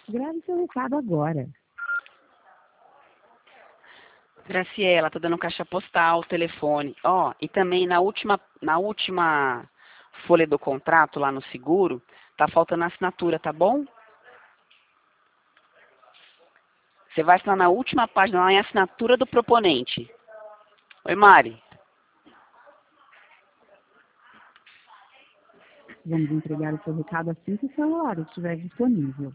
Grave seu recado agora. Graciela, tá dando caixa postal, telefone. Ó, e também na última folha do contrato lá no seguro, tá faltando a assinatura, tá bom? Você vai assinar na última página, lá em assinatura do proponente. Oi, Mari. Vamos entregar o seu recado assim que o celular estiver disponível.